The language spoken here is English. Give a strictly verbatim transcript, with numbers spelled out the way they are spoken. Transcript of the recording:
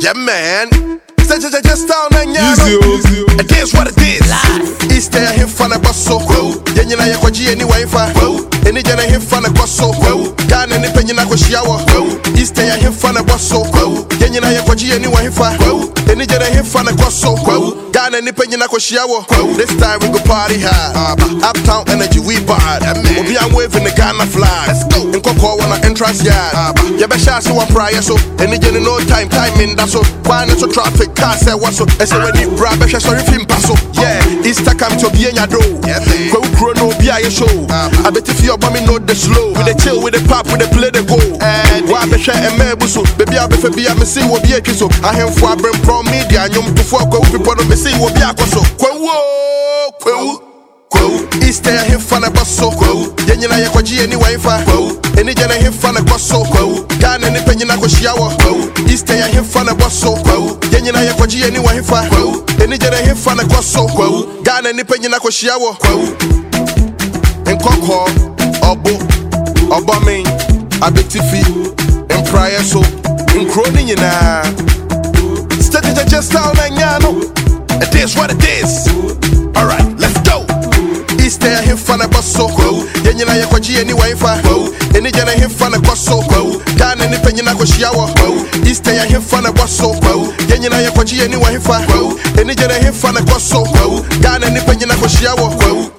Yeah, man. Just down and yeah. It is what it is. Easter him fan a bus so well. Yenina Yakoji anyway for well. Any jana him fan a bus so well. Gan any penina go shower. Easter him fan a bus so well. Yenina Yakoji anyway for well. Any jana him fan a bus so well. Gan any penina go shower. This time we go party hard. Uptown energy we bad. We'll be on waving the Ghana flag. Let's go. In Coco on the entrance yard. You be sure so one prior so. Any jana no time time in that so. Why not so traffic? Can't say what's up. I say when you grab a sorry film pass up. Yeah, Easter come to be in your door. Go chrono be a show. I bet if you're bumming not the slow. With the chill, with the pop, with the play the go. Why be share a mebuso? Baby, I be for be a missing will be a kiss. I have for bring from media. You to fuck with people on missing will be a coso. Quo, quo. Easter him fan a bus so quo. Yenina Yakoji anyway for quo. Any jana him fan a bus so quo. Gan any penina go shower quo. Easter him fan a bus so quo. Yenina Yakoji anyway for quo. Any jana him fan a bus so quo. Gan any penina go shower quo. In Coco, Obo, Obamin, Abetifi, in prior so, in Cronin na. Steady just down and yano. It is what it is. Alright, let's go. Easter him fan a bus so quo. Yenina Yakoji anyway for quo. Any jana him fan a bus so quo. Gan any penina go shower quo. Easter him fan a bus so quo. Yenina Yakoji anyway for quo. Any jana him fan a bus so quo. Gan any penina go shower quo.